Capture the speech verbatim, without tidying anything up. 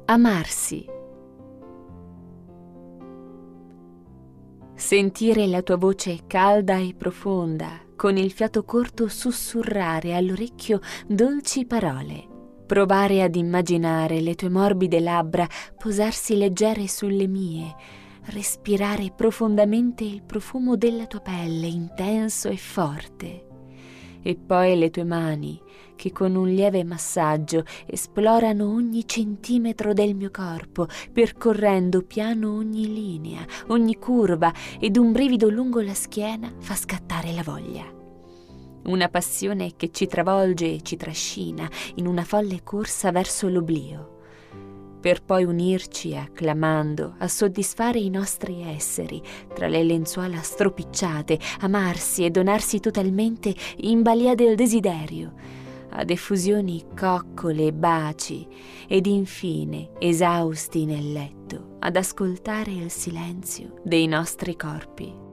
Amarsi. Sentire la tua voce calda e profonda, con il fiato corto sussurrare all'orecchio dolci parole. Provare ad immaginare le tue morbide labbra posarsi leggere sulle mie, respirare profondamente il profumo della tua pelle intenso e forte. E poi le tue mani, che con un lieve massaggio esplorano ogni centimetro del mio corpo, percorrendo piano ogni linea, ogni curva, ed un brivido lungo la schiena fa scattare la voglia. Una passione che ci travolge e ci trascina in una folle corsa verso l'oblio, per poi unirci acclamando a soddisfare i nostri esseri tra le lenzuola stropicciate, amarsi e donarsi totalmente in balia del desiderio, ad effusioni coccole e baci, ed infine esausti nel letto ad ascoltare il silenzio dei nostri corpi.